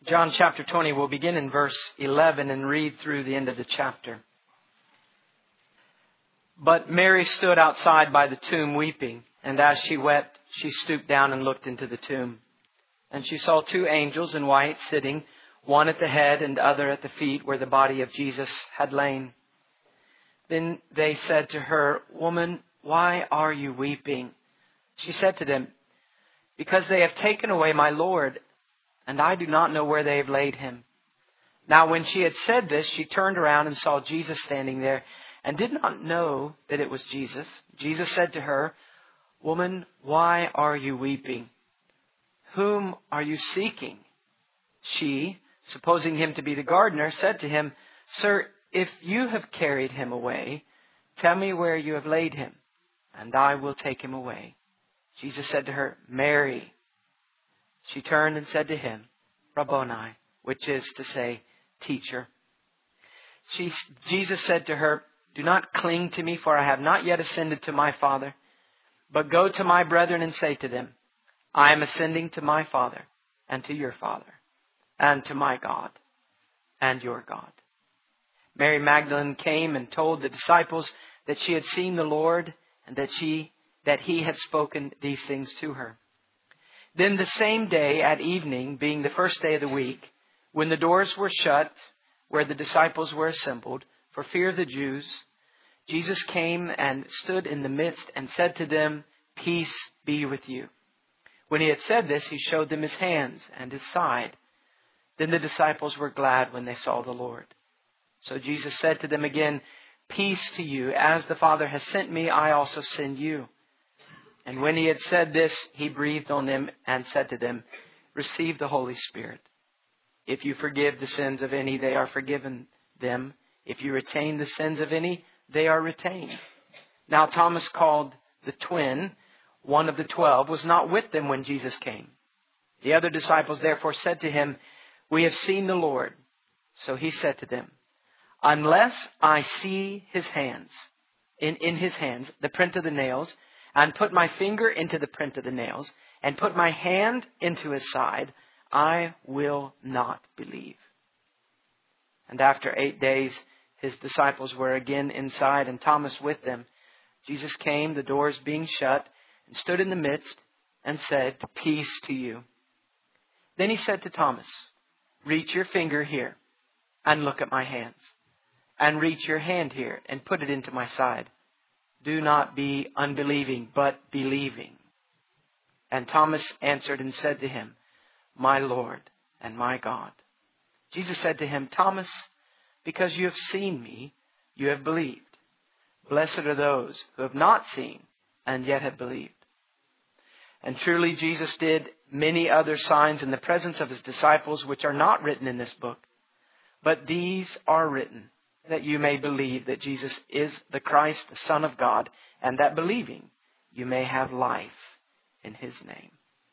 John chapter 20, we'll begin in verse 11 and read through the end of the chapter. But Mary stood outside by the tomb weeping, and as she wept, she stooped down and looked into the tomb. And she saw two angels in white sitting, one at the head and the other at the feet where the body of Jesus had lain. Then they said to her, "Woman, why are you weeping?" She said to them, "Because they have taken away my Lord, and I do not know where they have laid him." Now when she had said this, she turned around and saw Jesus standing there, and did not know that it was Jesus. Jesus said to her, "Woman, why are you weeping? Whom are you seeking?" She, supposing him to be the gardener, said to him, "Sir, if you have carried him away, tell me where you have laid him, and I will take him away." Jesus said to her, "Mary." She turned and said to him, "Rabboni," which is to say, teacher. Jesus said to her, "Do not cling to me, for I have not yet ascended to my Father. But go to my brethren and say to them, I am ascending to my Father and to your Father, and to my God and your God." Mary Magdalene came and told the disciples that she had seen the Lord, and that he had spoken these things to her. Then the same day at evening, being the first day of the week, when the doors were shut where the disciples were assembled, for fear of the Jews, Jesus came and stood in the midst and said to them, "Peace be with you." When he had said this, he showed them his hands and his side. Then the disciples were glad when they saw the Lord. So Jesus said to them again, "Peace to you. As the Father has sent me, I also send you." And when he had said this, he breathed on them and said to them, "Receive the Holy Spirit. If you forgive the sins of any, they are forgiven them. If you retain the sins of any, they are retained." Now Thomas, called the twin, one of the 12, was not with them when Jesus came. The other disciples therefore said to him, "We have seen the Lord." So he said to them, "Unless I see his hands, in his hands, the print of the nails, and put my finger into the print of the nails, and put my hand into his side, I will not believe." And after 8 days, his disciples were again inside, and Thomas with them. Jesus came, the doors being shut, and stood in the midst, and said, "Peace to you." Then he said to Thomas, "Reach your finger here, and look at my hands. And reach your hand here, and put it into my side. Do not be unbelieving, but believing." And Thomas answered and said to him, "My Lord and my God." Jesus said to him, "Thomas, because you have seen me, you have believed. Blessed are those who have not seen and yet have believed." And truly Jesus did many other signs in the presence of his disciples, which are not written in this book. But these are written, that you may believe that Jesus is the Christ, the Son of God, and that believing you may have life in his name.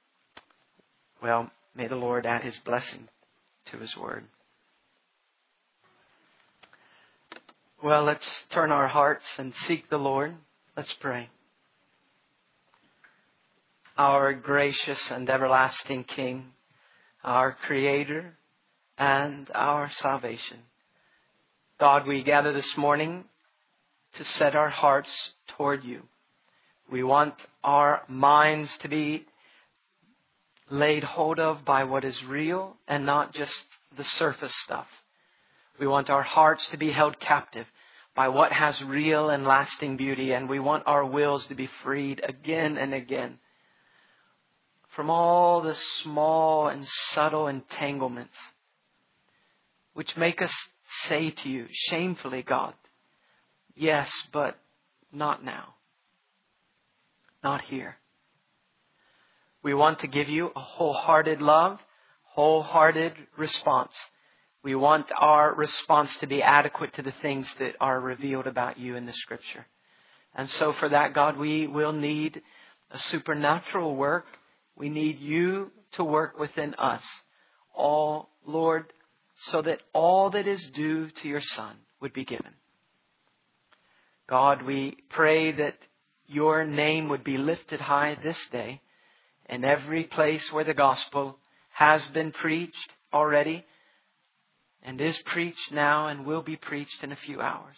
Well, may the Lord add his blessing to his word. Well, let's turn our hearts and seek the Lord. Let's pray. Our gracious and everlasting King, our Creator and our salvation, God, we gather this morning to set our hearts toward you. We want our minds to be laid hold of by what is real and not just the surface stuff. We want our hearts to be held captive by what has real and lasting beauty, and we want our wills to be freed again and again from all the small and subtle entanglements which make us say to you, shamefully, God, "Yes, but not now. Not here." We want to give you a wholehearted love, wholehearted response. We want our response to be adequate to the things that are revealed about you in the Scripture. And so for that, God, we will need a supernatural work. We need you to work within us. All, Lord, so that all that is due to your Son would be given. God, we pray that your name would be lifted high this day in every place where the gospel has been preached already and is preached now and will be preached in a few hours.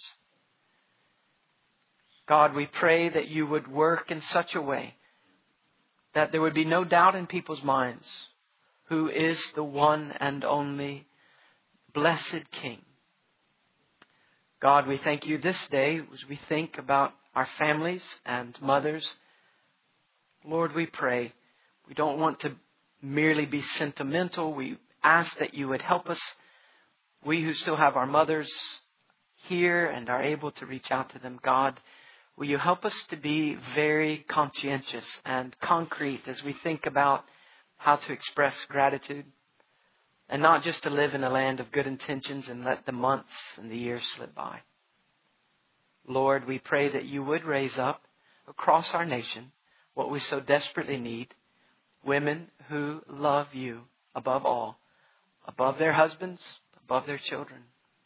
God, we pray that you would work in such a way that there would be no doubt in people's minds who is the one and only blessed King. God, we thank you this day as we think about our families and mothers. Lord, we pray. We don't want to merely be sentimental. We ask that you would help us. We who still have our mothers here and are able to reach out to them, God, will you help us to be very conscientious and concrete as we think about how to express gratitude and not just to live in a land of good intentions and let the months and the years slip by. Lord, we pray that you would raise up across our nation what we so desperately need, women who love you above all, above their husbands, above their children.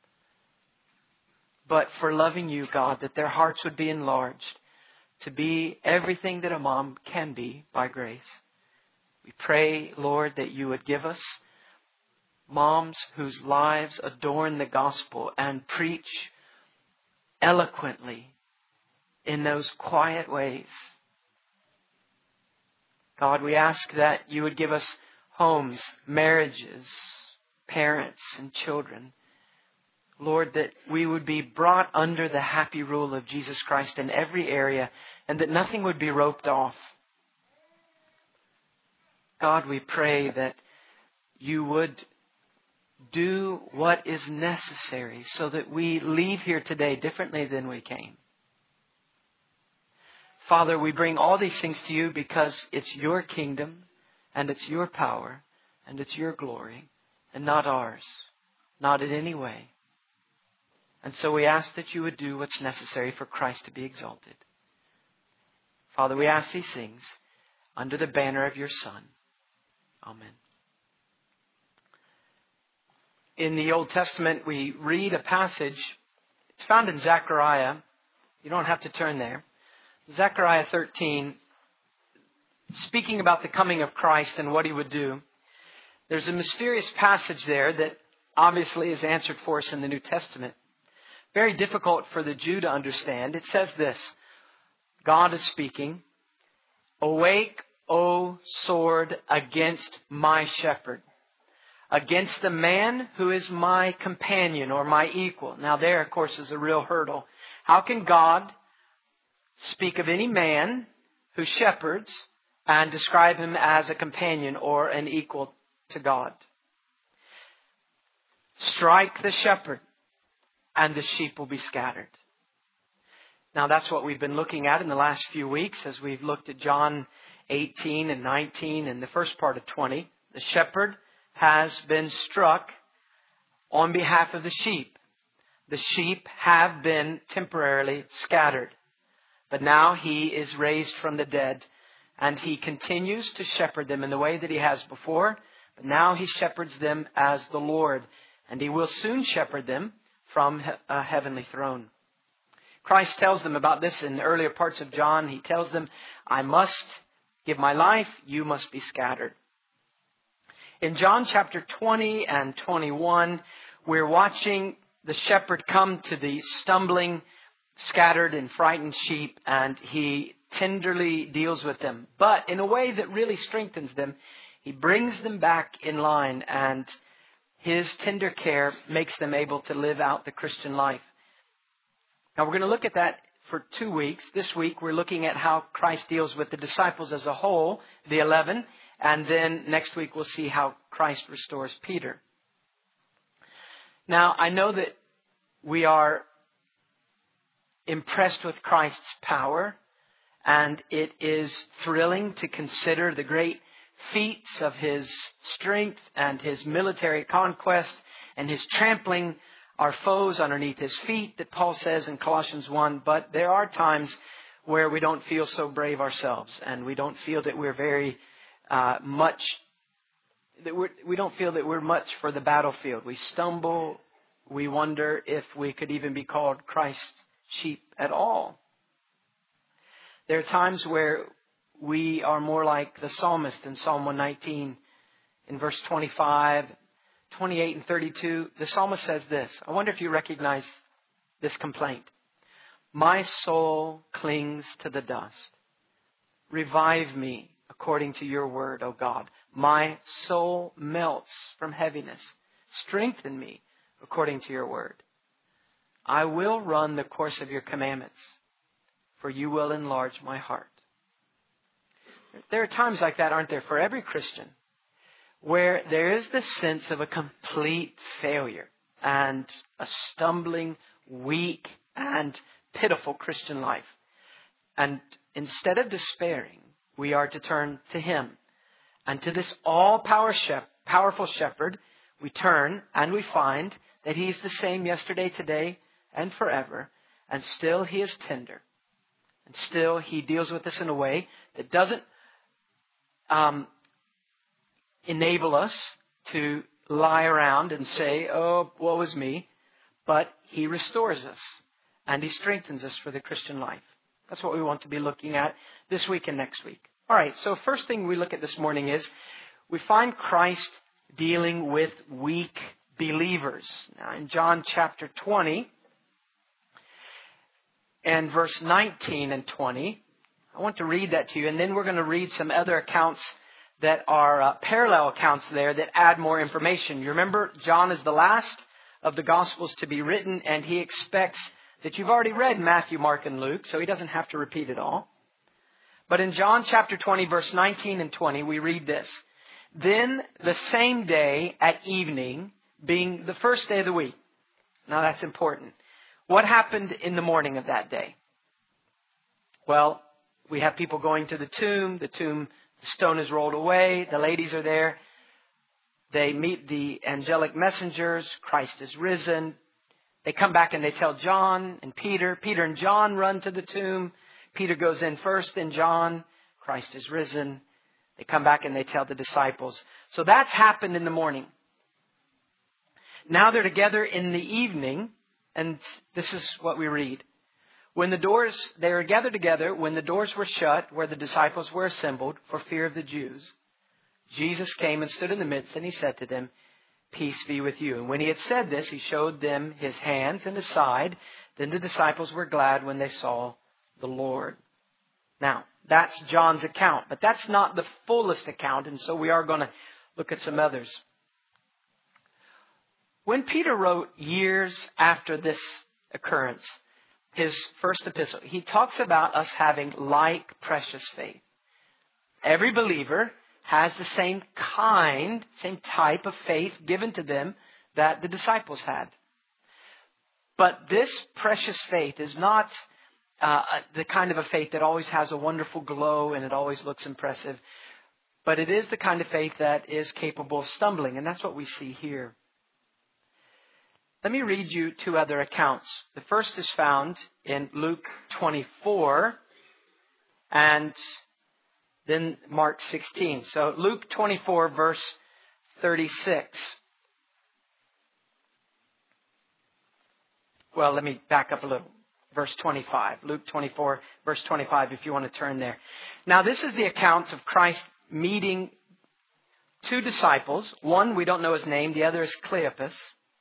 But for loving you, God, that their hearts would be enlarged to be everything that a mom can be by grace. We pray, Lord, that you would give us moms whose lives adorn the gospel and preach eloquently in those quiet ways. God, we ask that you would give us homes, marriages, parents, and children. Lord, that we would be brought under the happy rule of Jesus Christ in every area and that nothing would be roped off. God, we pray that you would do what is necessary so that we leave here today differently than we came. Father, we bring all these things to you because it's your kingdom and it's your power and it's your glory and not ours, not in any way. And so we ask that you would do what's necessary for Christ to be exalted. Father, we ask these things under the banner of your Son. Amen. In the Old Testament, we read a passage. It's found in Zechariah. You don't have to turn there. Zechariah 13, speaking about the coming of Christ and what he would do. There's a mysterious passage there that obviously is answered for us in the New Testament. Very difficult for the Jew to understand. It says this, God is speaking, "Awake, O sword, against my shepherd, against the man who is my companion or my equal." Now there, of course, is a real hurdle. How can God speak of any man who shepherds and describe him as a companion or an equal to God? Strike the shepherd, and the sheep will be scattered. Now that's what we've been looking at in the last few weeks as we've looked at John 18 and 19 and the first part of 20. The shepherd has been struck on behalf of the sheep. The sheep have been temporarily scattered. But now he is raised from the dead and he continues to shepherd them in the way that he has before. But now he shepherds them as the Lord, and he will soon shepherd them from a heavenly throne. Christ tells them about this in the earlier parts of John. He tells them, I must give my life, you must be scattered. In John chapter 20 and 21, we're watching the shepherd come to the stumbling, scattered and frightened sheep, and he tenderly deals with them. But in a way that really strengthens them, he brings them back in line, and his tender care makes them able to live out the Christian life. Now we're going to look at that for 2 weeks. This week we're looking at how Christ deals with the disciples as a whole, the 11. And then next week we'll see how Christ restores Peter. Now I know that we are impressed with Christ's power. And it is thrilling to consider the great feats of his strength and his military conquest and his trampling our foes underneath his feet that Paul says in Colossians 1. But there are times where we don't feel so brave ourselves, and we don't feel that we're very much, we don't feel that we're much for the battlefield. We stumble. We wonder if we could even be called Christ's sheep at all. There are times where we are more like the psalmist in Psalm 119 in verse 25. 28 and 32, the psalmist says this. I wonder if you recognize this complaint. My soul clings to the dust. Revive me according to your word, O God. My soul melts from heaviness. Strengthen me according to your word. I will run the course of your commandments, for you will enlarge my heart. There are times like that, aren't there, for every Christian, where there is this sense of a complete failure and a stumbling, weak, and pitiful Christian life. And instead of despairing, we are to turn to Him. And to this all-powerful shepherd, we turn and we find that He's the same yesterday, today, and forever. And still He is tender. And still He deals with us in a way that doesn't enable us to lie around and say, oh, woe is me. But He restores us and He strengthens us for the Christian life. That's what we want to be looking at this week and next week. All right, so first thing we look at this morning is we find Christ dealing with weak believers. Now, in John chapter 20 and verse 19 and 20, I want to read that to you, and then we're going to read some other accounts that are parallel accounts there that add more information. You remember, John is the last of the Gospels to be written, and he expects that you've already read Matthew, Mark, and Luke, so he doesn't have to repeat it all. But in John chapter 20, verse 19 and 20, we read this. Then the same day at evening, being the first day of the week. Now that's important. What happened in the morning of that day? Well, we have people going to the tomb. The stone is rolled away. The ladies are there. They meet the angelic messengers. Christ is risen. They come back and they tell John and Peter. Peter and John run to the tomb. Peter goes in first, then John. Christ is risen. They come back and they tell the disciples. So that's happened in the morning. Now they're together in the evening, and this is what we read. They were gathered together when the doors were shut, where the disciples were assembled for fear of the Jews. Jesus came and stood in the midst, and He said to them, Peace be with you. And when He had said this, He showed them His hands and His side. Then the disciples were glad when they saw the Lord. Now, that's John's account, but that's not the fullest account, and so we are going to look at some others. When Peter wrote years after this occurrence, his first epistle, he talks about us having like precious faith. Every believer has the same type of faith given to them that the disciples had. But this precious faith is not the kind of a faith that always has a wonderful glow and it always looks impressive. But it is the kind of faith that is capable of stumbling. And that's what we see here. Let me read you two other accounts. The first is found in Luke 24 and then Mark 16. So Luke 24 verse 36. Well, let me back up a little. Verse 25. Luke 24 verse 25 if you want to turn there. Now this is the account of Christ meeting two disciples. One, we don't know his name. The other is Cleopas.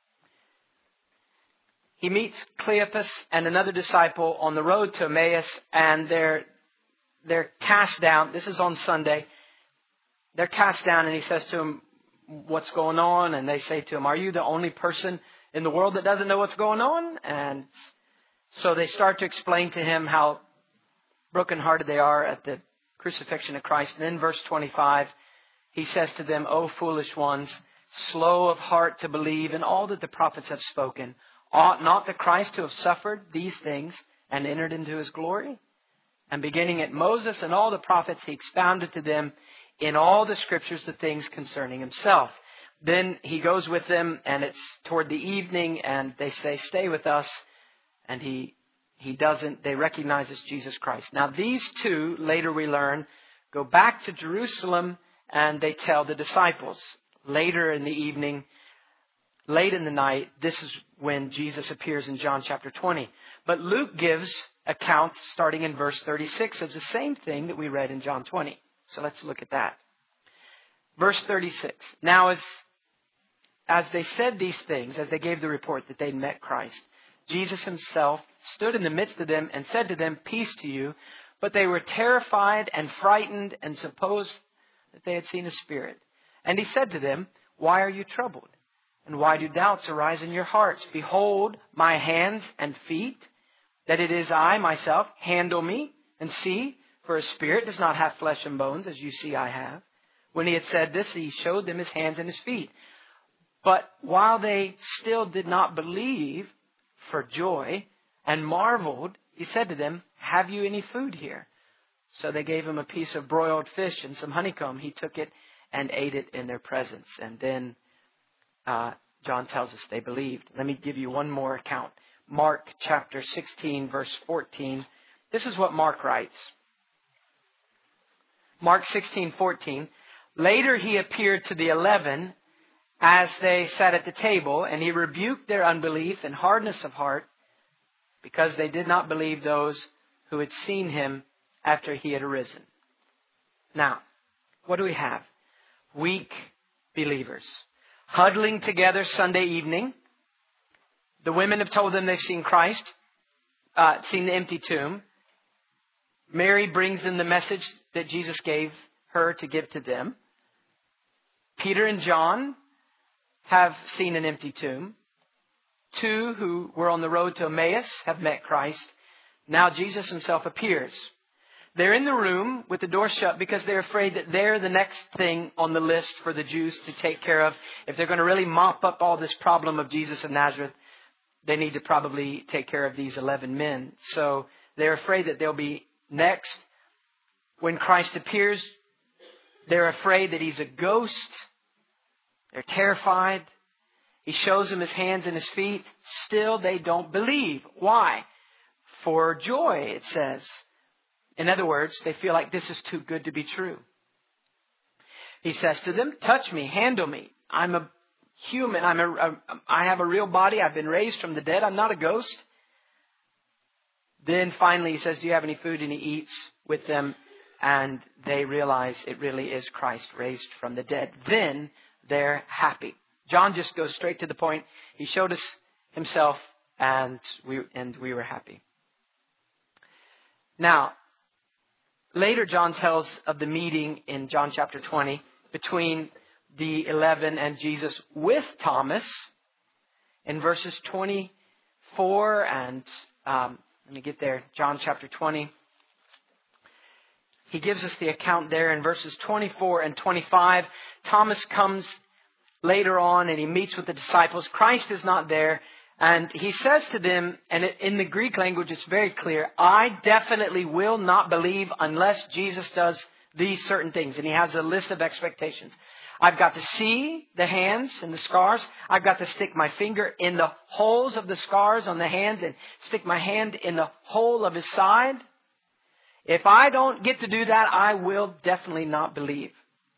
He meets Cleopas and another disciple on the road to Emmaus, and they're cast down. This is on Sunday. They're cast down, and he says to them, what's going on? And they say to him, are you the only person in the world that doesn't know what's going on? And so they start to explain to him how brokenhearted they are at the crucifixion of Christ. And in verse 25, he says to them, O foolish ones, slow of heart to believe in all that the prophets have spoken. Ought not the Christ to have suffered these things and entered into His glory? And beginning at Moses and all the prophets, He expounded to them in all the Scriptures the things concerning Himself. Then He goes with them, and it's toward the evening, and they say, stay with us. And he doesn't. They recognize it's Jesus Christ. Now these two, later we learn, go back to Jerusalem, and they tell the disciples. Later in the evening, late in the night, this is when Jesus appears in John chapter 20. But Luke gives account starting in verse 36 of the same thing that we read in John 20. So let's look at that. Verse 36. Now as they said these things, as they gave the report that they'd met Christ, Jesus himself stood in the midst of them and said to them, "Peace to you." But they were terrified and frightened and supposed that they had seen a spirit. And he said to them, "Why are you troubled? And why do doubts arise in your hearts? Behold my hands and feet, that it is I myself. Handle me and see, for a spirit does not have flesh and bones, as you see I have." When he had said this, he showed them his hands and his feet. But while they still did not believe for joy and marveled, he said to them, "Have you any food here?" So they gave him a piece of broiled fish and some honeycomb. He took it and ate it in their presence. And then John tells us they believed. Let me give you one more account. Mark chapter 16, verse 14. This is what Mark writes. Mark 16:14. Later he appeared to the 11 as they sat at the table, and he rebuked their unbelief and hardness of heart, because they did not believe those who had seen him after he had arisen. Now, what do we have? Weak believers huddling together Sunday evening. The women have told them they've seen Christ, seen the empty tomb. Mary brings them the message that Jesus gave her to give to them. Peter and John have seen an empty tomb. Two who were on the road to Emmaus have met Christ. Now Jesus himself appears. They're in the room with the door shut because they're afraid that they're the next thing on the list for the Jews to take care of. If they're going to really mop up all this problem of Jesus of Nazareth, they need to probably take care of these 11 men. So they're afraid that they'll be next. When Christ appears, they're afraid that he's a ghost. They're terrified. He shows them his hands and his feet. Still, they don't believe. Why? For joy, it says. In other words, they feel like this is too good to be true. He says to them, "Touch me, handle me. I'm a human. I have a real body. I've been raised from the dead. I'm not a ghost." Then finally he says, "Do you have any food?" And he eats with them, and they realize it really is Christ raised from the dead. Then they're happy. John just goes straight to the point. He showed us himself, and we were happy. Now, later John tells of the meeting in John chapter 20 between the 11 and Jesus with Thomas in verses 24 and let me get there. John chapter 20. He gives us the account there in verses 24 and 25. Thomas comes later on and he meets with the disciples. Christ is not there. And he says to them, and in the Greek language it's very clear, "I definitely will not believe unless Jesus does these certain things." And he has a list of expectations. I've got to see the hands and the scars. I've got to stick my finger in the holes of the scars on the hands and stick my hand in the hole of his side. If I don't get to do that, I will definitely not believe.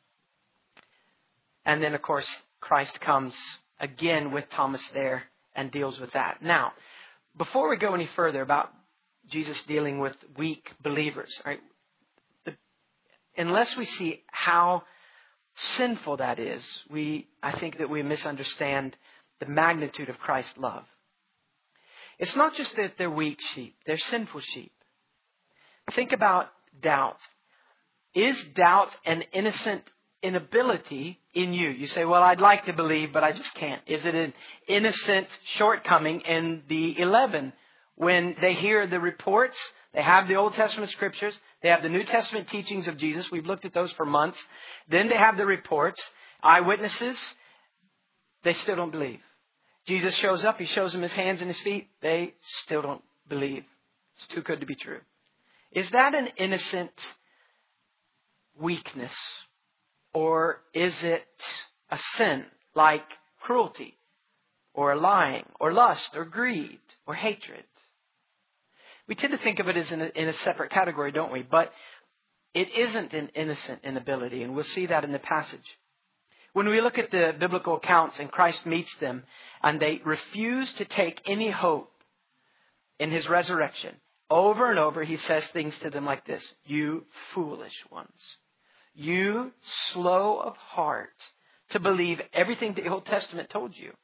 And then, of course, Christ comes again with Thomas there and deals with that. Now, before we go any further about Jesus dealing with weak believers, right, unless we see how sinful that is, I think that we misunderstand the magnitude of Christ's love. It's not just that they're weak sheep, they're sinful sheep. Think about doubt. Is doubt an innocent inability in you? You say, "Well, I'd like to believe, but I just can't." Is it an innocent shortcoming in the 11 when they hear the reports? They have the Old Testament scriptures. They have the New Testament teachings of Jesus. We've looked at those for months. Then they have the reports, eyewitnesses. They still don't believe. Jesus shows up. He shows them his hands and his feet. They still don't believe. It's too good to be true. Is that an innocent weakness? Or is it a sin like cruelty or lying or lust or greed or hatred? We tend to think of it as in a separate category, don't we? But it isn't an innocent inability, and we'll see that in the passage. When we look at the biblical accounts and Christ meets them and they refuse to take any hope in his resurrection, over and over he says things to them like this: "You foolish ones. You slow of heart to believe everything the Old Testament told you.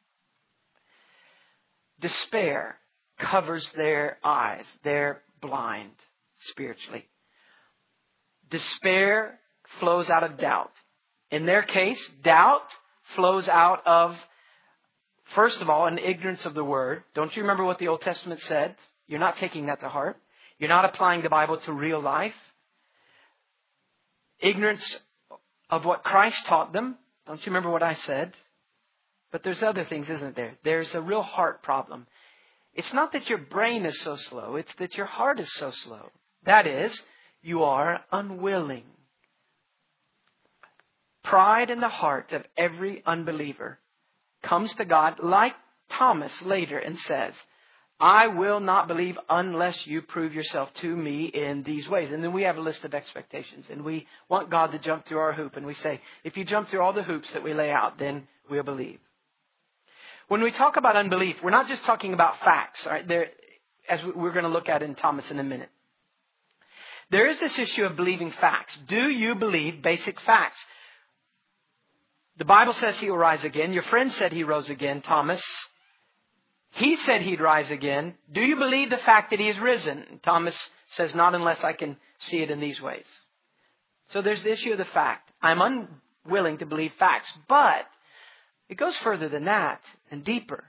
Despair covers their eyes. They're blind spiritually. Despair flows out of doubt. In their case, doubt flows out of, first of all, an ignorance of the Word. Don't you remember what the Old Testament said? You're not taking that to heart. You're not applying the Bible to real life. Ignorance of what Christ taught them. Don't you remember what I said? But there's other things, isn't there? There's a real heart problem. It's not that your brain is so slow. It's that your heart is so slow. That is, you are unwilling. Pride in the heart of every unbeliever comes to God like Thomas later and says, I will not believe unless you prove yourself to me in these ways. And then we have a list of expectations. And we want God to jump through our hoop. And we say, if you jump through all the hoops that we lay out, then we'll believe. When we talk about unbelief, we're not just talking about facts. All right? As we're going to look at in Thomas in a minute. There is this issue of believing facts. Do you believe basic facts? The Bible says he will rise again. Your friend said he rose again, Thomas. He said he'd rise again. Do you believe the fact that he is risen? Thomas says, not unless I can see it in these ways. So there's the issue of the fact. I'm unwilling to believe facts. But it goes further than that and deeper.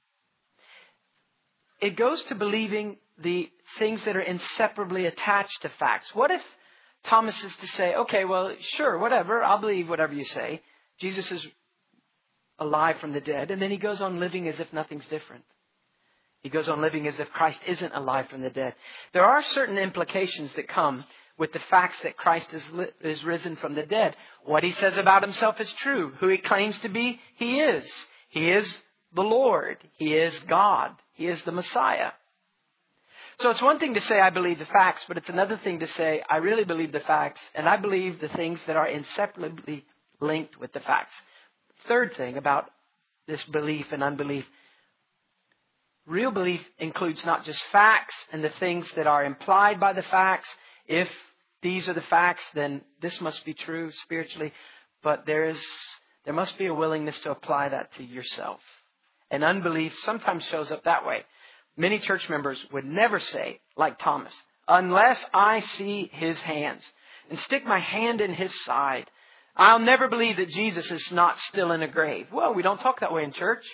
It goes to believing the things that are inseparably attached to facts. What if Thomas is to say, okay, well, sure, whatever. I'll believe whatever you say. Jesus is alive from the dead. And then he goes on living as if nothing's different. He goes on living as if Christ isn't alive from the dead. There are certain implications that come with the facts that Christ is risen from the dead. What he says about himself is true. Who he claims to be, he is. He is the Lord. He is God. He is the Messiah. So it's one thing to say I believe the facts, but it's another thing to say I really believe the facts and I believe the things that are inseparably linked with the facts. Third thing about this belief and unbelief. Real belief includes not just facts and the things that are implied by the facts. If these are the facts, then this must be true spiritually. But there must be a willingness to apply that to yourself. And unbelief sometimes shows up that way. Many church members would never say, like Thomas, unless I see his hands and stick my hand in his side, I'll never believe that Jesus is not still in a grave. Well, we don't talk that way in church.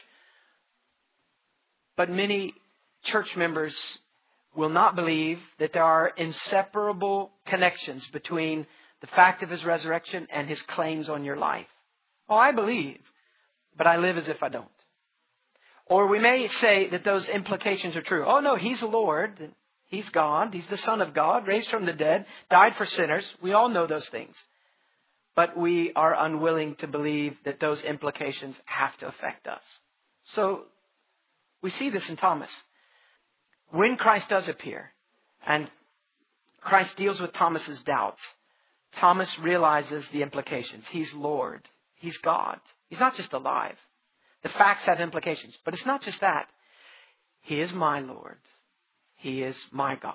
But many church members will not believe that there are inseparable connections between the fact of his resurrection and his claims on your life. Oh, I believe, but I live as if I don't. Or we may say that those implications are true. Oh, no, he's the Lord. He's God. He's the Son of God, raised from the dead, died for sinners. We all know those things. But we are unwilling to believe that those implications have to affect us. So we see this in Thomas. When Christ does appear and Christ deals with Thomas's doubts, Thomas realizes the implications. He's Lord. He's God. He's not just alive. The facts have implications. But it's not just that. He is my Lord. He is my God.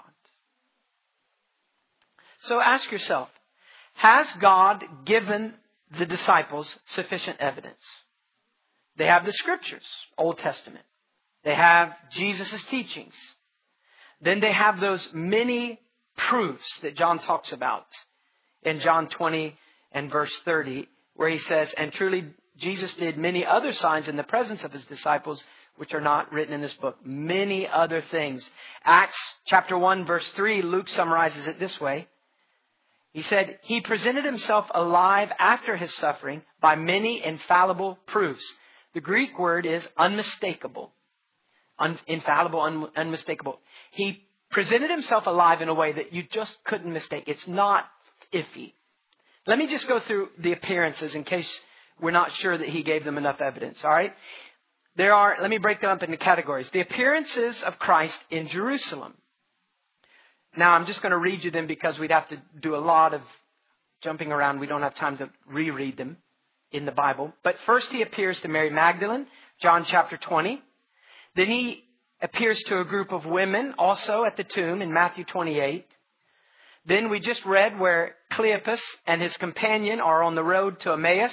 So ask yourself, has God given the disciples sufficient evidence? They have the Scriptures, Old Testament. They have Jesus' teachings. Then they have those many proofs that John talks about in John 20 and verse 30, where he says, and truly Jesus did many other signs in the presence of his disciples, which are not written in this book. Many other things. Acts chapter 1 verse 3, Luke summarizes it this way. He said, he presented himself alive after his suffering by many infallible proofs. The Greek word is unmistakable. Infallible, unmistakable. He presented himself alive in a way that you just couldn't mistake. It's not iffy. Let me just go through the appearances in case we're not sure that he gave them enough evidence. All right. Let me break them up into categories. The appearances of Christ in Jerusalem. Now, I'm just going to read you them because we'd have to do a lot of jumping around. We don't have time to reread them in the Bible. But first he appears to Mary Magdalene, John chapter 20. Then he appears to a group of women also at the tomb in Matthew 28. Then we just read where Cleopas and his companion are on the road to Emmaus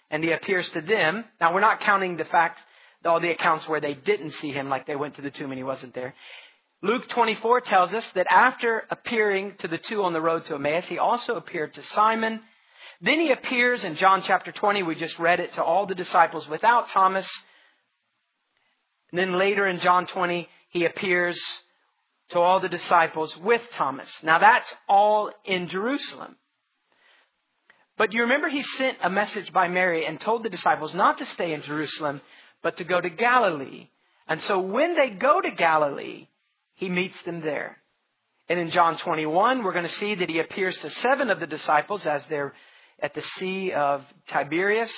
and He appears to them. Now, we're not counting the fact, all the accounts where they didn't see Him, like they went to the tomb and He wasn't there. Luke 24 tells us that after appearing to the two on the road to Emmaus, He also appeared to Simon. Then He appears in John chapter 20, we just read it, to all the disciples without Thomas. And then later in John 20, He appears to all the disciples with Thomas. Now that's all in Jerusalem. But you remember He sent a message by Mary and told the disciples not to stay in Jerusalem, but to go to Galilee. And so when they go to Galilee, He meets them there. And in John 21, we're going to see that He appears to 7 of the disciples as they're at the Sea of Tiberias.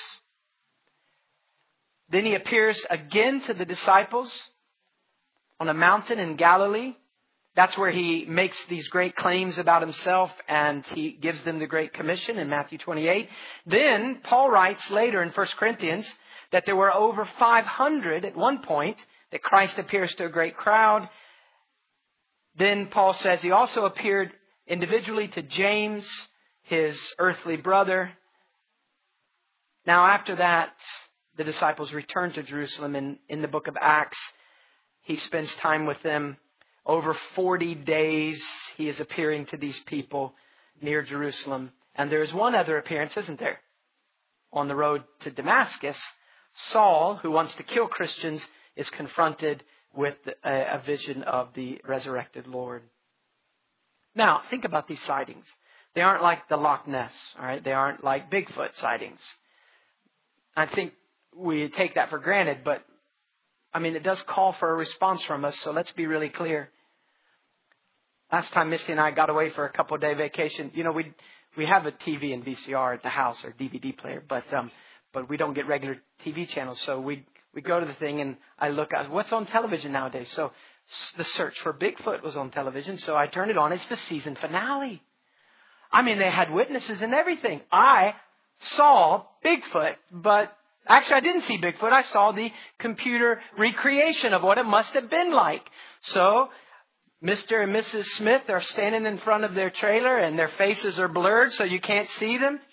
Then He appears again to the disciples on a mountain in Galilee. That's where He makes these great claims about Himself, and He gives them the Great Commission in Matthew 28. Then Paul writes later in 1 Corinthians that there were over 500 at one point, that Christ appears to a great crowd. Then Paul says He also appeared individually to James, His earthly brother. Now after that, the disciples returned to Jerusalem. And in the book of Acts, He spends time with them. Over 40 days, He is appearing to these people near Jerusalem. And there is one other appearance, isn't there? On the road to Damascus, Saul, who wants to kill Christians, is confronted with a vision of the resurrected Lord. Now, think about these sightings. They aren't like the Loch Ness, all right? They aren't like Bigfoot sightings. I think we take that for granted, but I mean, it does call for a response from us, so let's be really clear. Last time Misty and I got away for a couple-day vacation, you know, we have a TV and VCR at the house, or DVD player, but we don't get regular TV channels, so we go to the thing and I look at what's on television nowadays. So the search for Bigfoot was on television. So I turned it on. It's the season finale. I mean, they had witnesses and everything. I saw Bigfoot, but actually I didn't see Bigfoot. I saw the computer recreation of what it must have been like. So Mr. and Mrs. Smith are standing in front of their trailer and their faces are blurred so you can't see them.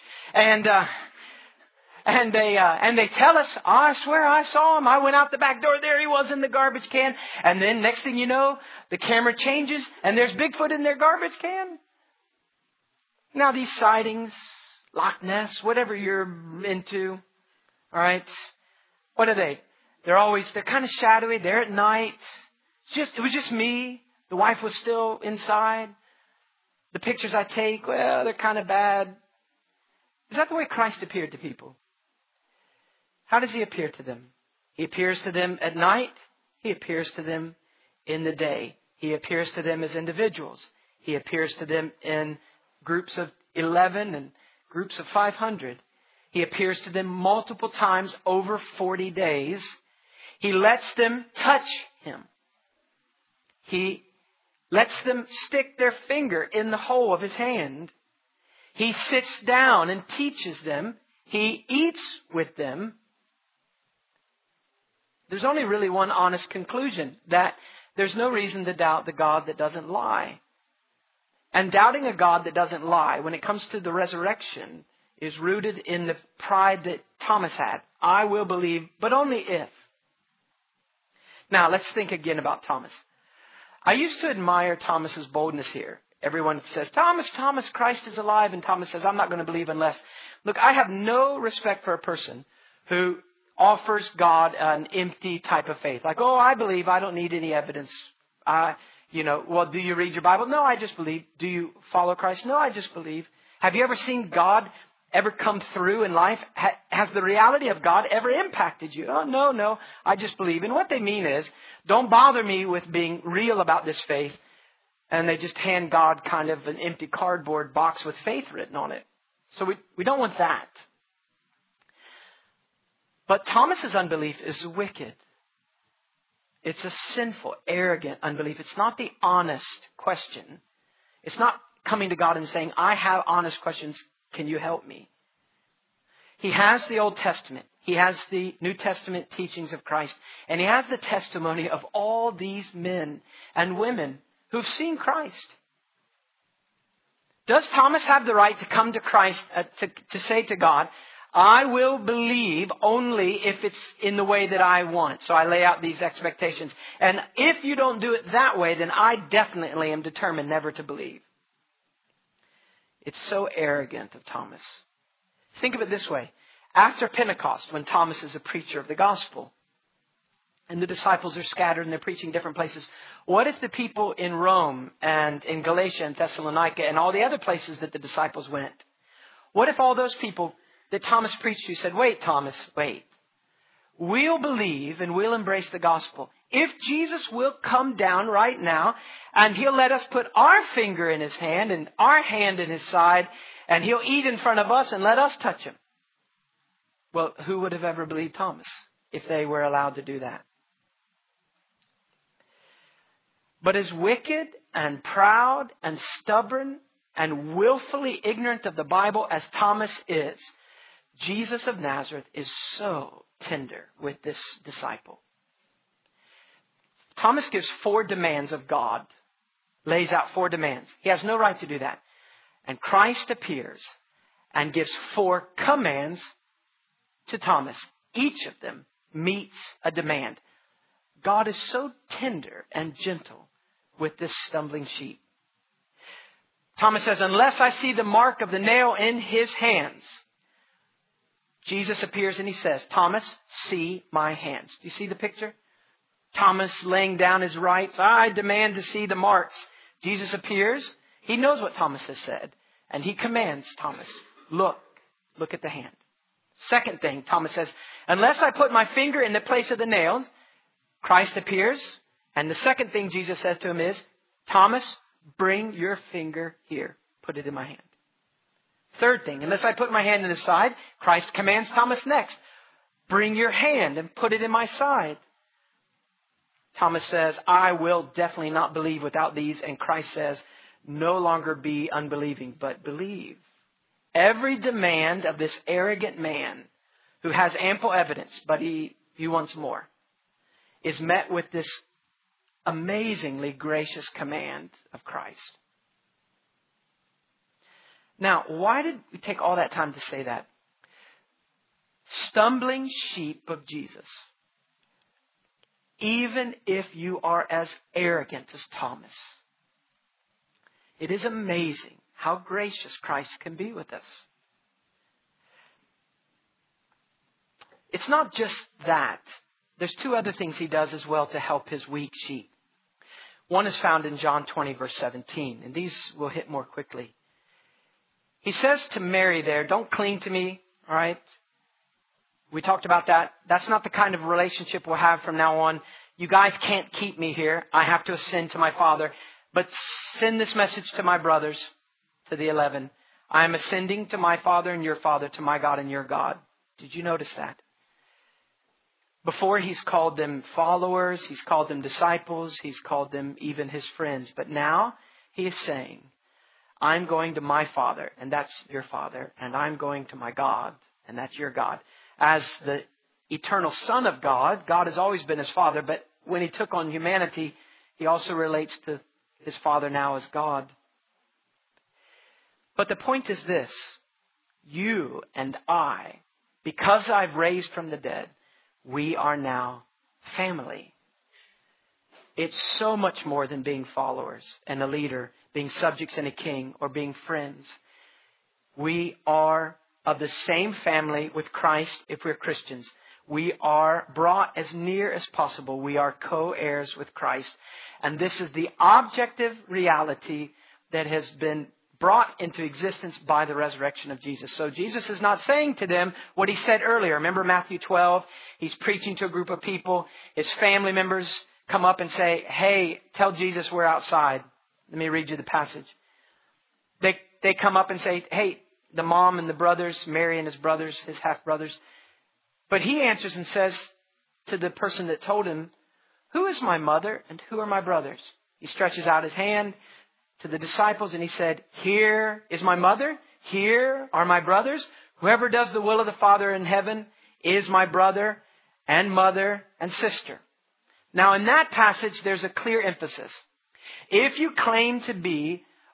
And they tell us, oh, I swear I saw him. I went out the back door. There he was in the garbage can. And then next thing you know, the camera changes and there's Bigfoot in their garbage can. Now these sightings, Loch Ness, whatever you're into, all right, what are they? They're kind of shadowy. They're at night. It was just me. The wife was still inside. The pictures I take, well, they're kind of bad. Is that the way Christ appeared to people? How does He appear to them? He appears to them at night. He appears to them in the day. He appears to them as individuals. He appears to them in groups of 11 and groups of 500. He appears to them multiple times over 40 days. He lets them touch Him. He lets them stick their finger in the hole of His hand. He sits down and teaches them. He eats with them. There's only really one honest conclusion, that there's no reason to doubt the God that doesn't lie. And doubting a God that doesn't lie, when it comes to the resurrection, is rooted in the pride that Thomas had. I will believe, but only if. Now, let's think again about Thomas. I used to admire Thomas's boldness here. Everyone says, Thomas, Christ is alive. And Thomas says, I'm not going to believe unless. Look, I have no respect for a person who offers God an empty type of faith. Like, oh, I believe. I don't need any evidence. Well, do you read your Bible? No, I just believe. Do you follow Christ? No, I just believe. Have you ever seen God ever come through in life? Has the reality of God ever impacted you? Oh, no, I just believe. And what they mean is, don't bother me with being real about this faith. And they just hand God kind of an empty cardboard box with faith written on it. So we don't want that. But Thomas's unbelief is wicked. It's a sinful, arrogant unbelief. It's not the honest question. It's not coming to God and saying, I have honest questions. Can you help me? He has the Old Testament. He has the New Testament teachings of Christ. And he has the testimony of all these men and women who've seen Christ. Does Thomas have the right to come to Christ to say to God, I will believe only if it's in the way that I want. So I lay out these expectations. And if you don't do it that way, then I definitely am determined never to believe. It's so arrogant of Thomas. Think of it this way. After Pentecost, when Thomas is a preacher of the gospel, and the disciples are scattered and they're preaching different places, what if the people in Rome and in Galatia and Thessalonica and all the other places that the disciples went, what if all those people that Thomas preached to said, wait, Thomas, wait. We'll believe and we'll embrace the gospel if Jesus will come down right now and he'll let us put our finger in his hand and our hand in his side and he'll eat in front of us and let us touch him. Well, who would have ever believed Thomas if they were allowed to do that? But as wicked and proud and stubborn and willfully ignorant of the Bible as Thomas is, Jesus of Nazareth is so tender with this disciple. Thomas gives 4 demands of God, lays out 4 demands. He has no right to do that. And Christ appears and gives 4 commands to Thomas. Each of them meets a demand. God is so tender and gentle with this stumbling sheep. Thomas says, unless I see the mark of the nail in his hands. Jesus appears and he says, Thomas, see my hands. Do you see the picture? Thomas laying down his rights. I demand to see the marks. Jesus appears. He knows what Thomas has said. And he commands Thomas, look at the hand. Second thing, Thomas says, unless I put my finger in the place of the nails, Christ appears. And the second thing Jesus says to him is, Thomas, bring your finger here. Put it in my hand. Third thing, unless I put my hand in his side, Christ commands Thomas next, bring your hand and put it in my side. Thomas says, I will definitely not believe without these. And Christ says, no longer be unbelieving, but believe. Every demand of this arrogant man who has ample evidence, but he wants more, is met with this amazingly gracious command of Christ. Now, why did we take all that time to say that? Stumbling sheep of Jesus. Even if you are as arrogant as Thomas, it is amazing how gracious Christ can be with us. It's not just that. There's 2 other things he does as well to help his weak sheep. One is found in John 20, verse 17. And these will hit more quickly. He says to Mary there, don't cling to me, all right? We talked about that. That's not the kind of relationship we'll have from now on. You guys can't keep me here. I have to ascend to my Father. But send this message to my brothers, to the 11. I am ascending to my Father and your Father, to my God and your God. Did you notice that? Before he's called them followers, he's called them disciples, he's called them even his friends. But now he is saying, I'm going to my Father, and that's your Father, and I'm going to my God, and that's your God. As the eternal Son of God, God has always been his Father, but when he took on humanity, he also relates to his Father now as God. But the point is this, you and I, because I've raised from the dead, we are now family. It's so much more than being followers and a leader, being subjects and a king, or being friends. We are of the same family with Christ if we're Christians. We are brought as near as possible. We are co-heirs with Christ. And this is the objective reality that has been brought into existence by the resurrection of Jesus. So Jesus is not saying to them what he said earlier. Remember Matthew 12? He's preaching to a group of people. His family members come up and say, hey, tell Jesus we're outside. Let me read you the passage. They come up and say, hey, the mom and the brothers, Mary and his brothers, his half-brothers. But he answers and says to the person that told him, who is my mother and who are my brothers? He stretches out his hand to the disciples and he said, here is my mother, here are my brothers. Whoever does the will of the Father in heaven is my brother and mother and sister. Now in that passage, there's a clear emphasis. If you claim to be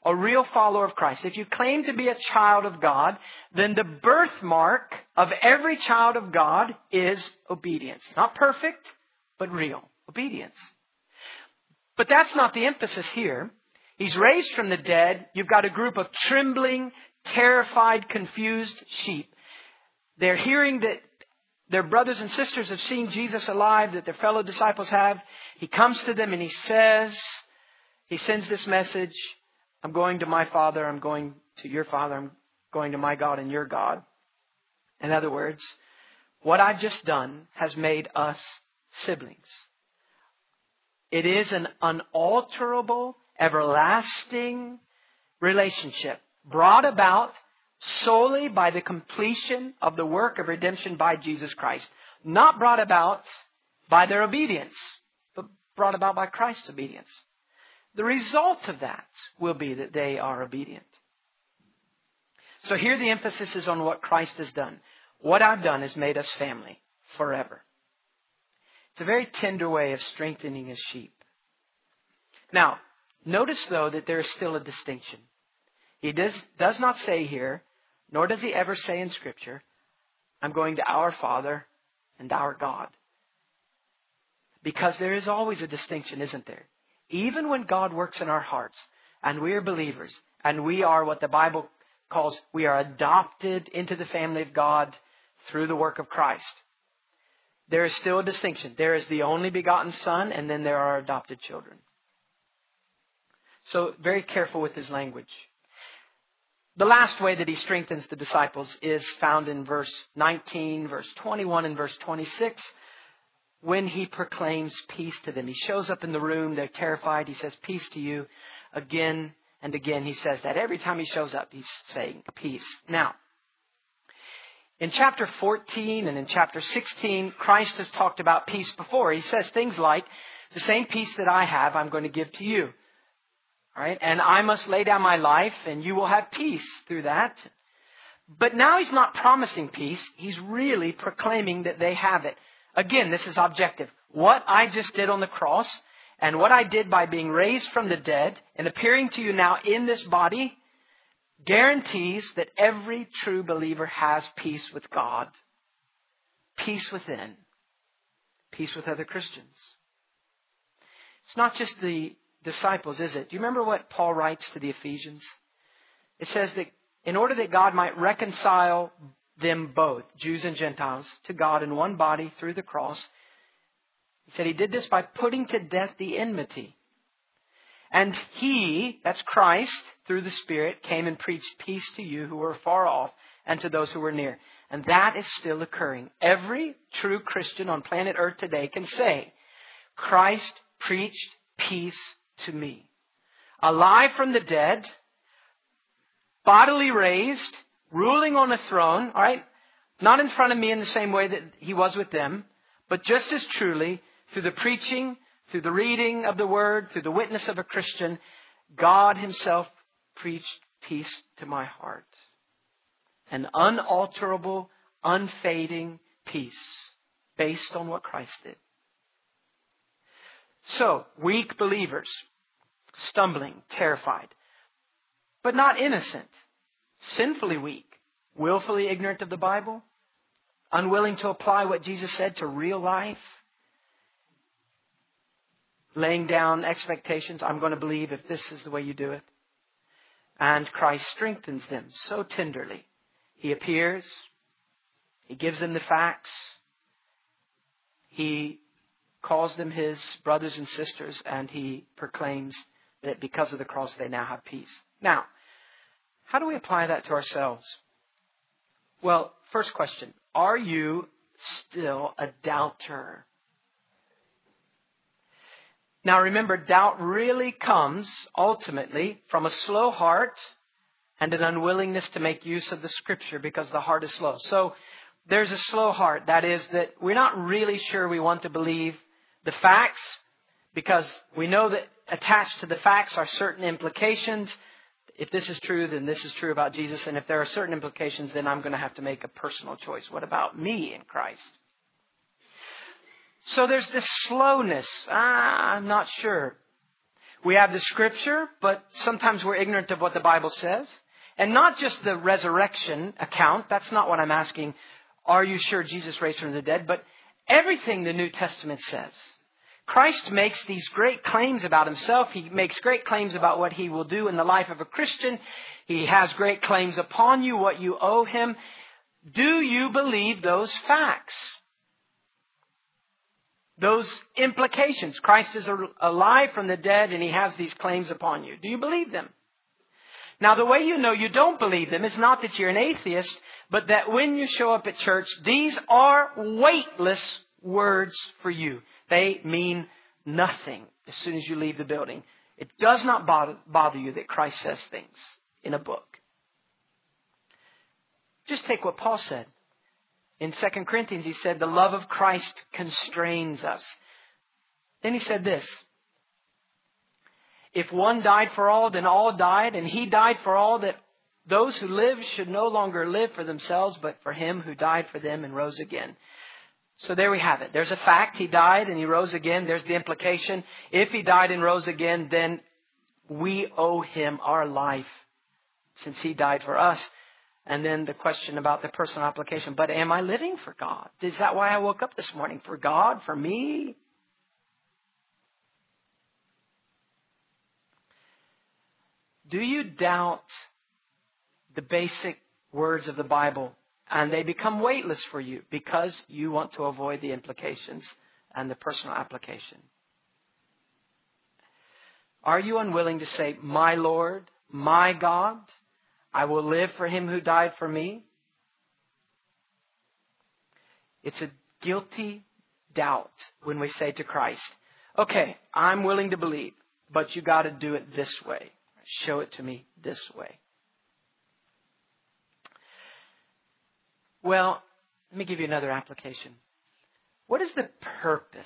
a real follower of Christ, if you claim to be a child of God, then the birthmark of every child of God is obedience. Not perfect, but real obedience. But that's not the emphasis here. He's raised from the dead. You've got a group of trembling, terrified, confused sheep. They're hearing that their brothers and sisters have seen Jesus alive, that their fellow disciples have. He comes to them and he sends this message, I'm going to my Father, I'm going to your Father, I'm going to my God and your God. In other words, what I've just done has made us siblings. It is an unalterable, everlasting relationship brought about solely by the completion of the work of redemption by Jesus Christ. Not brought about by their obedience, but brought about by Christ's obedience. The result of that will be that they are obedient. So here the emphasis is on what Christ has done. What I've done has made us family forever. It's a very tender way of strengthening His sheep. Now, notice though that there is still a distinction. He does not say here, nor does He ever say in Scripture, I'm going to our Father and our God. Because there is always a distinction, isn't there? Even when God works in our hearts and we are believers and we are what the Bible calls, we are adopted into the family of God through the work of Christ. There is still a distinction. There is the only begotten Son, and then there are adopted children. So very careful with his language. The last way that he strengthens the disciples is found in verse 19, verse 21, and verse 26, when he proclaims peace to them. He shows up in the room. They're terrified. He says, peace to you. Again and again he says that. Every time he shows up, he's saying peace. Now, in chapter 14 and in chapter 16, Christ has talked about peace before. He says things like, the same peace that I have, I'm going to give to you. All right? And I must lay down my life and you will have peace through that. But now he's not promising peace. He's really proclaiming that they have it. Again, this is objective. What I just did on the cross and what I did by being raised from the dead and appearing to you now in this body guarantees that every true believer has peace with God, peace within, peace with other Christians. It's not just the disciples, is it? Do you remember what Paul writes to the Ephesians? It says that in order that God might reconcile them both, Jews and Gentiles, to God in one body through the cross, he said he did this by putting to death the enmity. And he, that's Christ, through the Spirit, came and preached peace to you who were far off and to those who were near. And that is still occurring. Every true Christian on planet Earth today can say, Christ preached peace to me. Alive from the dead, bodily raised, ruling on a throne, all right? Not in front of me in the same way that he was with them, but just as truly through the preaching, through the reading of the Word, through the witness of a Christian, God Himself preached peace to my heart. An unalterable, unfading peace based on what Christ did. So, weak believers, stumbling, terrified, but not innocent, sinfully weak, willfully ignorant of the Bible, unwilling to apply what Jesus said to real life, laying down expectations. I'm going to believe if this is the way you do it. And Christ strengthens them so tenderly. He appears. He gives them the facts. He calls them His brothers and sisters, and He proclaims that because of the cross they now have peace. Now, how do we apply that to ourselves? Well, first question, are you still a doubter? Now remember, doubt really comes ultimately from a slow heart and an unwillingness to make use of the Scripture because the heart is slow. So there's a slow heart. That is that we're not really sure we want to believe the facts because we know that attached to the facts are certain implications. If this is true, then this is true about Jesus. And if there are certain implications, then I'm going to have to make a personal choice. What about me in Christ? So there's this slowness. I'm not sure. We have the Scripture, but sometimes we're ignorant of what the Bible says. And not just the resurrection account. That's not what I'm asking. Are you sure Jesus raised from the dead? But everything the New Testament says. Christ makes these great claims about himself. He makes great claims about what he will do in the life of a Christian. He has great claims upon you, what you owe him. Do you believe those facts? Those implications. Christ is alive from the dead and he has these claims upon you. Do you believe them? Now, the way you know you don't believe them is not that you're an atheist, but that when you show up at church, these are weightless words for you. They mean nothing as soon as you leave the building. It does not bother you that Christ says things in a book. Just take what Paul said. In 2 Corinthians, he said, the love of Christ constrains us. Then he said this. If one died for all, then all died, and he died for all, that those who live should no longer live for themselves, but for him who died for them and rose again. So there we have it. There's a fact. He died and he rose again. There's the implication. If he died and rose again, then we owe him our life since he died for us. And then the question about the personal application. But am I living for God? Is that why I woke up this morning? For God? For me? Do you doubt the basic words of the Bible and they become weightless for you because you want to avoid the implications and the personal application? Are you unwilling to say, my Lord, my God, I will live for him who died for me? It's a guilty doubt when we say to Christ, okay, I'm willing to believe, but you got to do it this way. Show it to me this way. Well, let me give you another application. What is the purpose?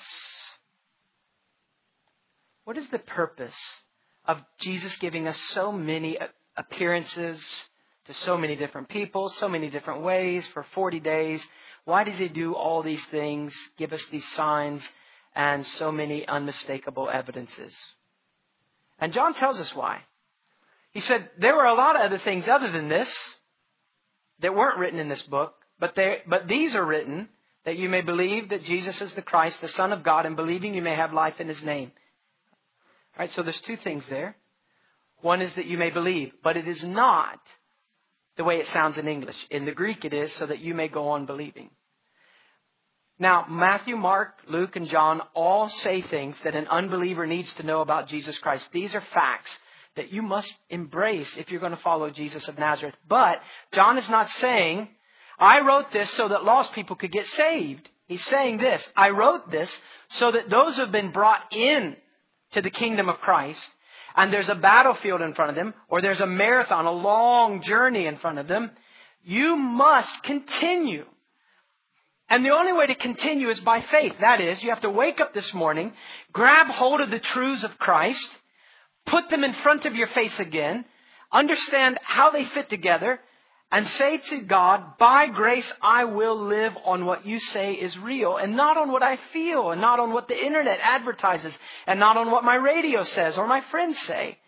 What is the purpose of Jesus giving us so many appearances to so many different people, so many different ways for 40 days? Why does he do all these things, give us these signs, and so many unmistakable evidences? And John tells us why. He said there were a lot of other things other than this that weren't written in this book, but these are written that you may believe that Jesus is the Christ, the Son of God, and believing you may have life in his name. All right, so there's two things there. One is that you may believe, but it is not the way it sounds in English. In the Greek it is so that you may go on believing. Now, Matthew, Mark, Luke, and John all say things that an unbeliever needs to know about Jesus Christ. These are facts that you must embrace if you're going to follow Jesus of Nazareth. But John is not saying, I wrote this so that lost people could get saved. He's saying this, I wrote this so that those who have been brought in to the kingdom of Christ, and there's a battlefield in front of them, or there's a marathon, a long journey in front of them, you must continue. And the only way to continue is by faith. That is, you have to wake up this morning, grab hold of the truths of Christ, put them in front of your face again, understand how they fit together, and say to God, by grace, I will live on what you say is real, and not on what I feel, and not on what the internet advertises, and not on what my radio says or my friends say.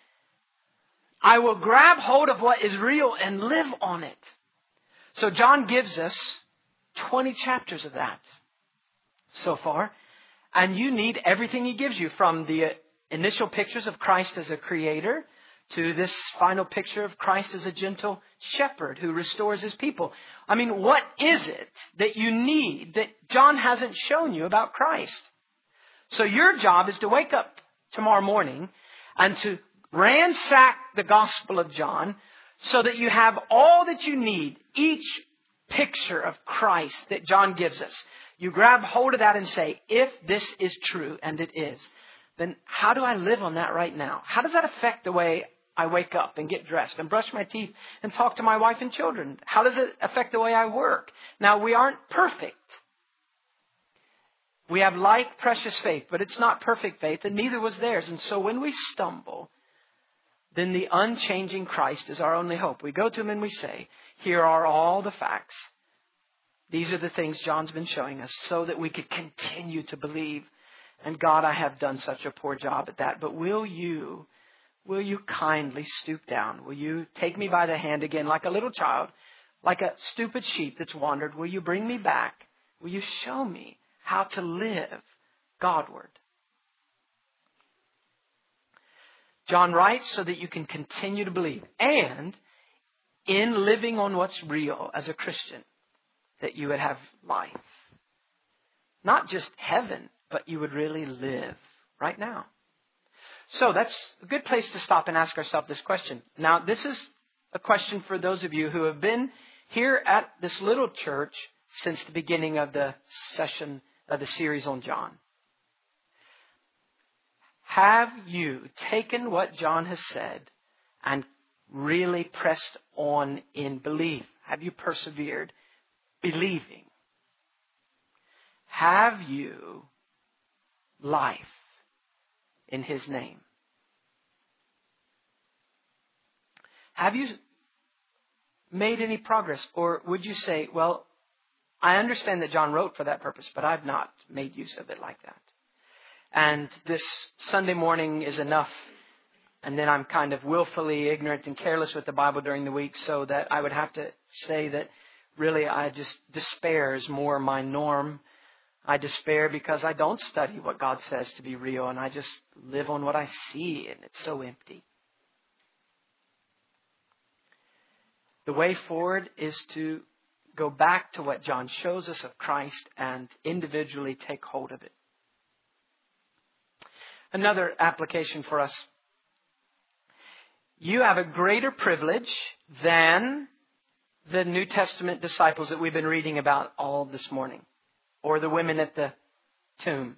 I will grab hold of what is real and live on it. So John gives us 20 chapters of that so far, and you need everything he gives you, from the initial pictures of Christ as a creator to this final picture of Christ as a gentle shepherd who restores his people. I mean, what is it that you need that John hasn't shown you about Christ? So your job is to wake up tomorrow morning and to ransack the Gospel of John so that you have all that you need, each picture of Christ that John gives us. You grab hold of that and say, if this is true, and it is, then how do I live on that right now? How does that affect the way I wake up and get dressed and brush my teeth and talk to my wife and children? How does it affect the way I work? Now, we aren't perfect. We have like precious faith, but it's not perfect faith, and neither was theirs. And so when we stumble, then the unchanging Christ is our only hope. We go to him and we say, here are all the facts. These are the things John's been showing us so that we could continue to believe And God, I have done such a poor job at that. But will you kindly stoop down? Will you take me by the hand again like a little child, like a stupid sheep that's wandered? Will you bring me back? Will you show me how to live Godward? John writes so that you can continue to believe. And in living on what's real as a Christian, that you would have life. Not just heaven, but you would really live right now. So that's a good place to stop and ask ourselves this question. Now, this is a question for those of you who have been here at this little church since the beginning of the session of the series on John. Have you taken what John has said and really pressed on in belief? Have you persevered believing? Have you life in His name? Have you made any progress? Or would you say, well, I understand that John wrote for that purpose, but I've not made use of it like that. And this Sunday morning is enough. And then I'm kind of willfully ignorant and careless with the Bible during the week, so that I would have to say that really despair is more my norm. I despair because I don't study what God says to be real, and I just live on what I see, and it's so empty. The way forward is to go back to what John shows us of Christ and individually take hold of it. Another application for us. You have a greater privilege than the New Testament disciples that we've been reading about all this morning, or the women at the tomb.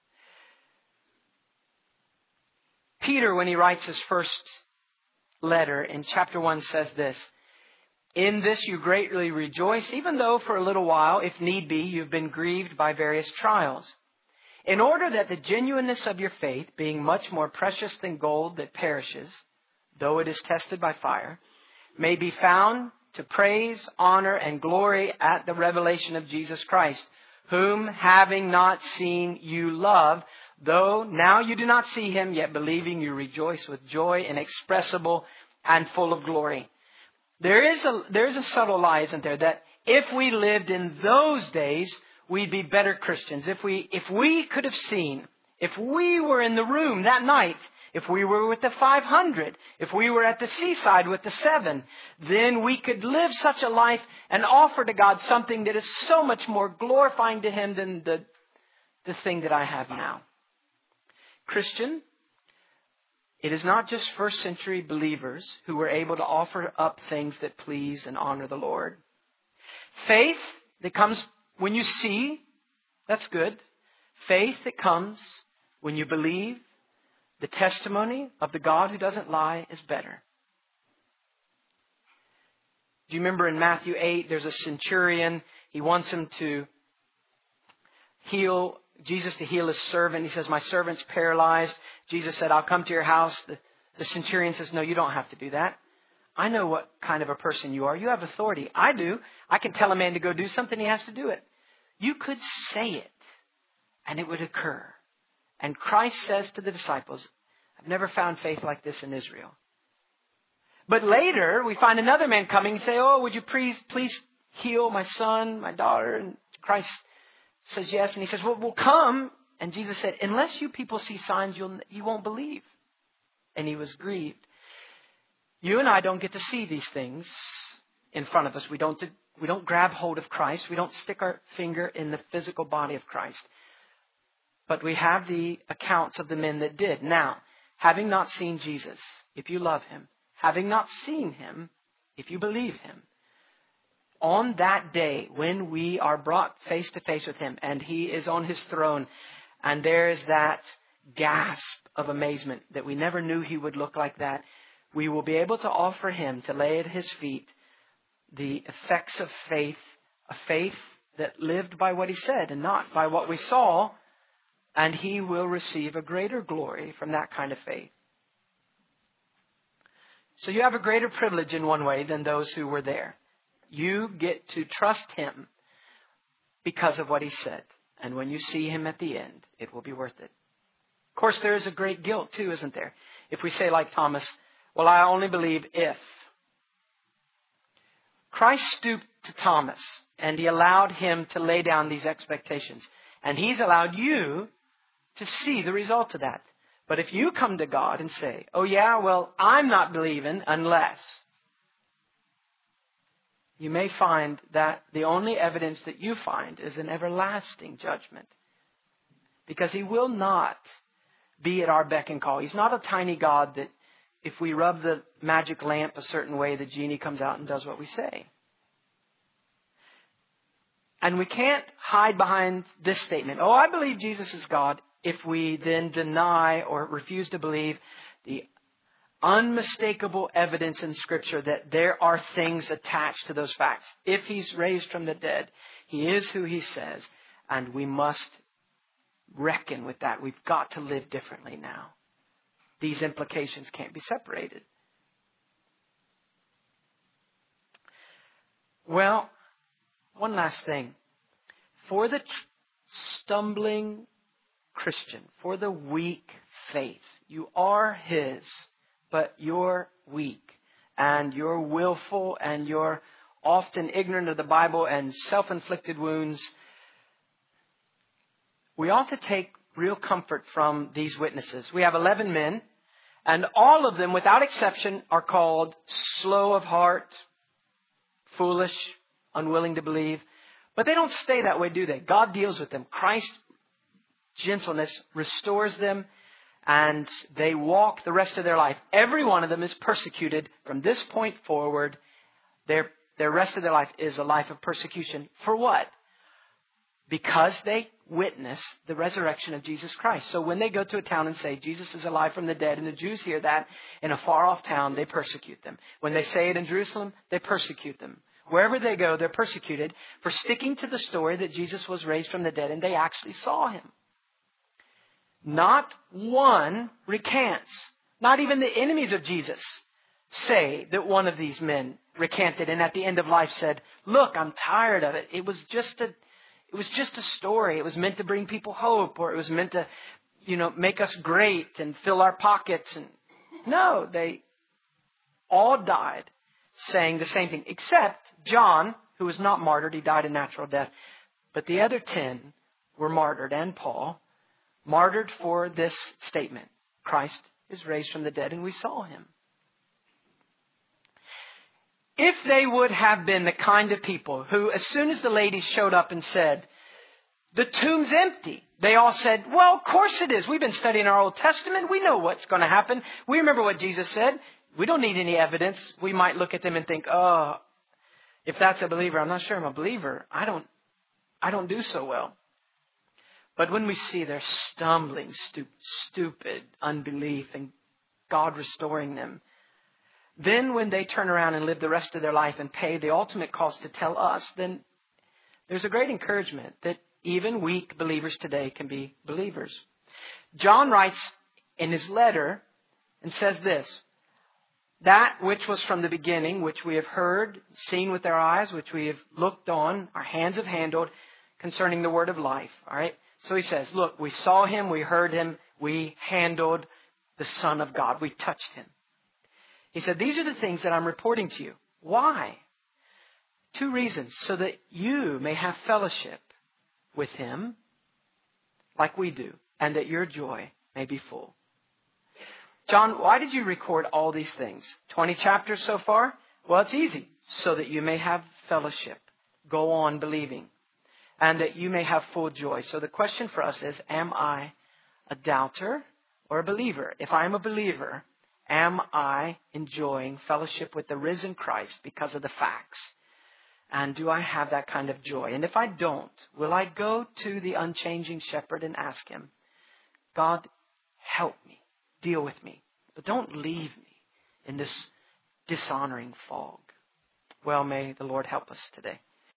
Peter, when he writes his first letter in chapter 1, says this: "In this you greatly rejoice, even though for a little while, if need be, you've been grieved by various trials, in order that the genuineness of your faith, being much more precious than gold that perishes, though it is tested by fire, may be found to praise, honor, and glory at the revelation of Jesus Christ, whom, having not seen, you love, though now you do not see Him, yet believing you rejoice with joy inexpressible and full of glory." There is a subtle lie, isn't there, that if we lived in those days, we'd be better Christians. If we could have seen, if we were in the room that night, if we were with the 500, if we were at the seaside with the 7, then we could live such a life and offer to God something that is so much more glorifying to Him than the thing that I have now. Christian, it is not just first century believers who were able to offer up things that please and honor the Lord. Faith that comes when you see, that's good. Faith that comes when you believe, the testimony of the God who doesn't lie, is better. Do you remember in Matthew 8, there's a centurion. He wants him to Jesus to heal his servant. He says, "My servant's paralyzed." Jesus said, "I'll come to your house." The centurion says, "No, you don't have to do that. I know what kind of a person you are. You have authority. I do. I can tell a man to go do something. He has to do it." You could say it and it would occur. And Christ says to the disciples, "I've never found faith like this in Israel." But later we find another man coming and say, "Oh, would you please heal my son, my daughter?" And Christ says yes. And he says, "Well, we'll come." And Jesus said, "Unless you people see signs, you won't believe." And he was grieved. You and I don't get to see these things in front of us. We don't grab hold of Christ. We don't stick our finger in the physical body of Christ. But we have the accounts of the men that did. Now, having not seen Jesus, if you love Him, having not seen Him, if you believe Him, on that day when we are brought face to face with Him and He is on His throne, and there is that gasp of amazement that we never knew He would look like that, we will be able to offer Him, to lay at His feet, the effects of faith, a faith that lived by what He said and not by what we saw, and He will receive a greater glory from that kind of faith. So you have a greater privilege in one way than those who were there. You get to trust Him because of what He said And when you see Him at the end, it will be worth it. Of course, there is a great guilt too, isn't there? If we say like Thomas, well, I only believe if. Christ stooped to Thomas and He allowed him to lay down these expectations. And He's allowed you to see the result of that. But if you come to God and say, oh yeah, well, I'm not believing unless, you may find that the only evidence that you find is an everlasting judgment. Because He will not be at our beck and call. He's not a tiny God that if we rub the magic lamp a certain way, the genie comes out and does what we say. And we can't hide behind this statement, oh, I believe Jesus is God, if we then deny or refuse to believe the unmistakable evidence in Scripture that there are things attached to those facts. If He's raised from the dead, He is who He says, and we must reckon with that. We've got to live differently now. These implications can't be separated. Well, one last thing. For the stumbling Christian, for the weak faith, you are His, but you're weak and you're willful and you're often ignorant of the Bible and self-inflicted wounds. We ought to take real comfort from these witnesses. We have 11 men, and all of them, without exception, are called slow of heart, foolish, unwilling to believe. But they don't stay that way, do they? God deals with them. Christ's gentleness restores them, and they walk the rest of their life. Every one of them is persecuted from this point forward. Their rest of their life is a life of persecution. For what? Because they witness the resurrection of Jesus Christ. So when they go to a town and say, Jesus is alive from the dead, and the Jews hear that in a far-off town, they persecute them. When they say it in Jerusalem, they persecute them. Wherever they go, they're persecuted for sticking to the story that Jesus was raised from the dead, and they actually saw Him. Not one recants. Not even the enemies of Jesus say that one of these men recanted and at the end of life said, look, I'm tired of it. It was just a story. It was meant to bring people hope, or it was meant to, make us great and fill our pockets. And no, they all died saying the same thing, except John, who was not martyred. He died a natural death. But the other 10 were martyred, and Paul, martyred for this statement. Christ is raised from the dead, and we saw Him. If they would have been the kind of people who, as soon as the ladies showed up and said, the tomb's empty, they all said, well, of course it is. We've been studying our Old Testament. We know what's going to happen. We remember what Jesus said. We don't need any evidence. We might look at them and think, oh, if that's a believer, I'm not sure I'm a believer. I don't do so well. But when we see their stumbling, stupid unbelief and God restoring them, then when they turn around and live the rest of their life and pay the ultimate cost to tell us, then there's a great encouragement that even weak believers today can be believers. John writes in his letter and says this, that which was from the beginning, which we have heard, seen with our eyes, which we have looked on, our hands have handled, concerning the word of life. All right? So he says, look, we saw Him, we heard Him, we handled the Son of God. We touched Him. He said, these are the things that I'm reporting to you. Why? 2 reasons. So that you may have fellowship with Him like we do, and that your joy may be full. John, why did you record all these things? 20 chapters so far? Well, it's easy. So that you may have fellowship. Go on believing. And that you may have full joy. So the question for us is, am I a doubter or a believer? If I am a believer, am I enjoying fellowship with the risen Christ because of the facts? And do I have that kind of joy? And if I don't, will I go to the unchanging shepherd and ask Him, God, help me, deal with me, but don't leave me in this dishonoring fog? Well, may the Lord help us today.